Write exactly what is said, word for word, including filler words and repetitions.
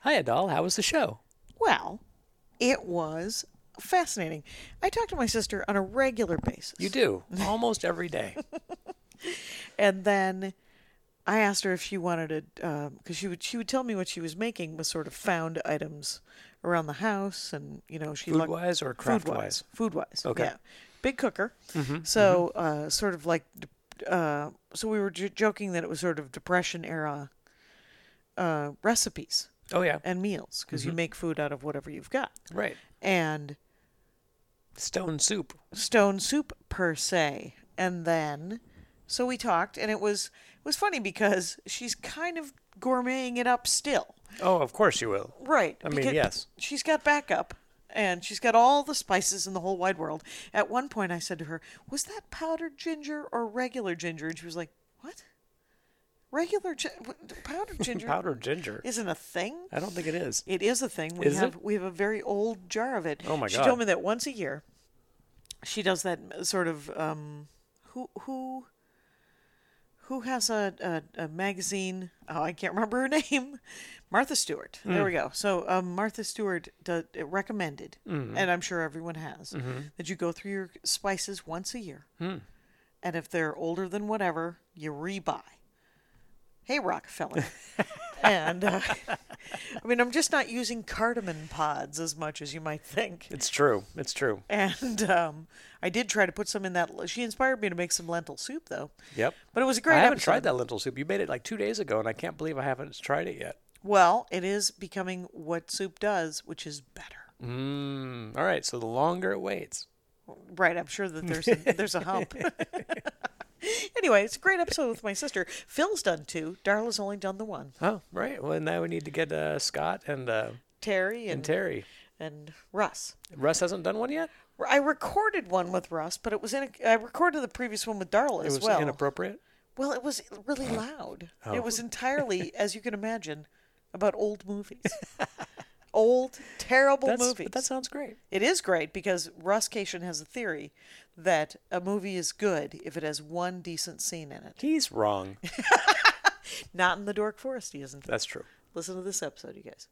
Hi, Adal. How was the show? Well, it was fascinating. I talk to my sister on a regular basis. You do. Almost every day. And then I asked her if she wanted to, because she would she would tell me what she was making was sort of found items around the house, and you know she Food-wise or food craft-wise? wise, food wise. Okay. Yeah, big cooker. Mm-hmm. So uh, sort of like, uh, so we were j- joking that it was sort of Depression era uh, recipes Oh, yeah. and meals because you make food out of whatever you've got, Right. and Stone soup. stone soup per se. And then so we talked, and it was it was funny because she's kind of gourmeting it up still. Oh, of course you will. Right. I mean, because yes. She's got backup, and she's got all the spices in the whole wide world. At one point I said to her, "Was that powdered ginger or regular ginger?" And she was like, "What? Regular gi- what- powdered ginger Powdered ginger. isn't a thing?" I don't think it is. It is a thing. We Is have it? we have a very old jar of it. Oh, my she God. told me that once a year, she does that sort of um, who who who has a, a, a magazine? Oh, I can't remember her name. Martha Stewart. Hmm. There we go. So um, Martha Stewart do, recommended, Mm-hmm. and I'm sure everyone has, that you go through your spices once a year, Hmm. and if they're older than whatever, you rebuy. Hey, Rockefeller. And uh, I mean, I'm just not using cardamom pods as much as you might think. It's true. It's true. And um, I did try to put some in that. She inspired me to make some lentil soup, though. Yep. But it was a great I haven't episode. tried that lentil soup. You made it like two days ago, and I can't believe I haven't tried it yet. Well, it is becoming what soup does, which is better. Mmm. All right. So the longer it waits. Right. I'm sure that there's a, there's a hump. Anyway, it's a great episode with my sister. Phil's done two. Darla's only done the one. Oh, right. Well, now we need to get uh, Scott and uh, Terry and and Terry. and Russ. Russ hasn't done one yet? I recorded one with Russ, but it was in. A, I recorded the previous one with Darla It as was well. inappropriate? Well, it was really loud. Oh. It was entirely, as you can imagine, about old movies. Old, terrible That's, movies. But that sounds great. It is great because Russ Cation has a theory that a movie is good if it has one decent scene in it. He's wrong. Not in The Dork Forest, he isn't. That's true. Listen to this episode, you guys.